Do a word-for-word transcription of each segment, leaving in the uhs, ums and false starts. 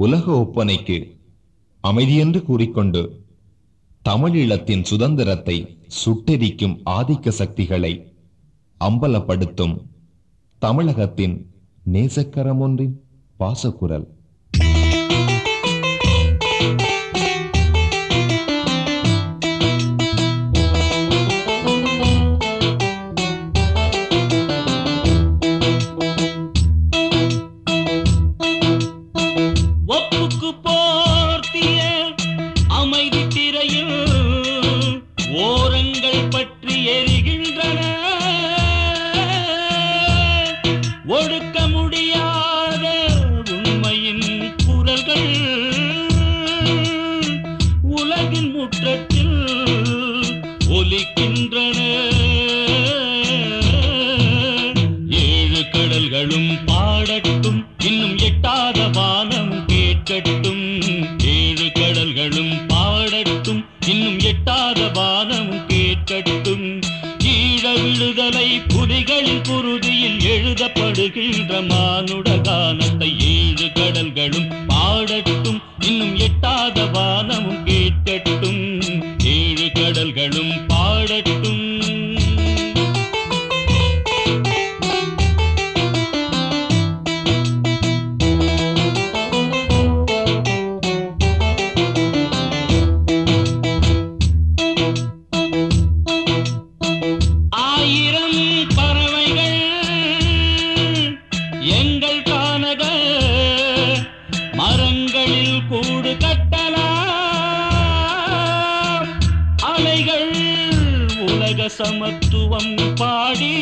உலக ஒப்பனைக்கு அமைதியென்று கூறிக்கொண்டு தமிழீழத்தின் சுதந்திரத்தை சுட்டெரிக்கும் ஆதிக்க சக்திகளை அம்பலப்படுத்தும் தமிழகத்தின் நேசக்கரம் ஒன்றின் பாசக்குரல். ஏழு கடல்களும் பாடட்டும், இன்னும் எட்டாத வானம் கேட்கட்டும். ஏழு கடல்களும் பாடட்டும், இன்னும் எட்டாத வானம் கேட்கட்டும். ஈழ விடுதலை புலிகளின் குருதியில் எழுதப்படுகின்ற மானுட கானத்தை ஏழு கடல்களும் பாடட்டும், இன்னும் எட்டாத வானமும் கேட்கட்டும். ஏழு கடல்களும் பாடட்டும். ஆயிரம் பறவைகள் எங்கள் கானக மரங்களில் கூடு கட்டலாம். அலைகள் உலக சமத்துவம் பாடி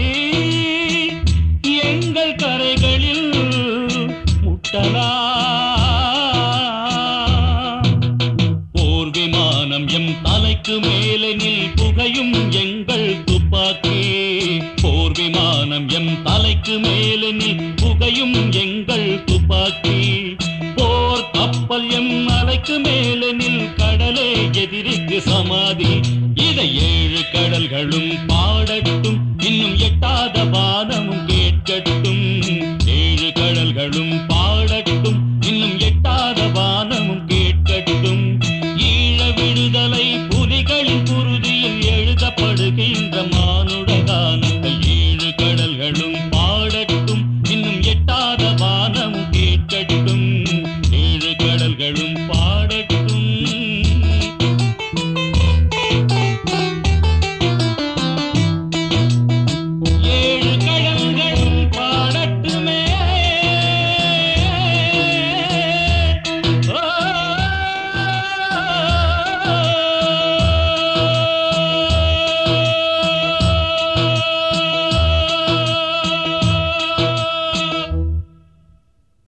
எங்கள் கரைகளில் முட்டலாம். போர் விமானம் எம் தலைக்கு மேலெனில் புகையும் எங்கள் துப்பாக்கி. போர் விமானம் எம் தலைக்கு மேலெனில் புகையும் எங்கள் துப்பாக்கி. போர் கப்பல் எம் அலைக்கு மேலெனில் கடலே எதிரிக்கு சமாதி. இதை ஏழு கடல்களும் பாடட்டும், இன்னும் எட்டாத வானமும்